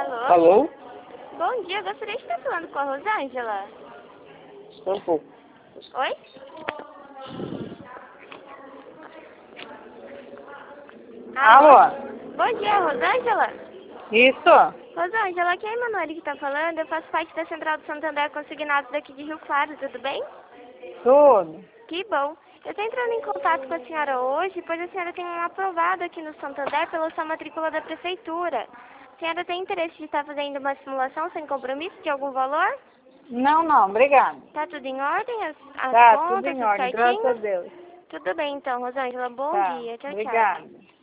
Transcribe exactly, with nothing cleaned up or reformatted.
Alô? Alô? Bom dia, gostaria de estar falando com a Rosângela. Só um pouco. Oi? Alô? Bom dia, Rosângela. Isso? Rosângela, aqui é a Emanuele que está falando. Eu faço parte da Central do Santander Consignados daqui de Rio Claro, tudo bem? Tudo. Que bom. Eu estou entrando em contato com a senhora hoje, pois a senhora tem um aprovado aqui no Santander pela sua matrícula da prefeitura. A senhora tem interesse de estar fazendo uma simulação sem compromisso de algum valor? Não, não, obrigado. Tá tudo em ordem? As, as Tá, contas, tudo em tudo ordem, graças a certinho? Deus. Tudo bem então, Rosângela. Bom Tá, dia. Tchau, tchau. obrigada.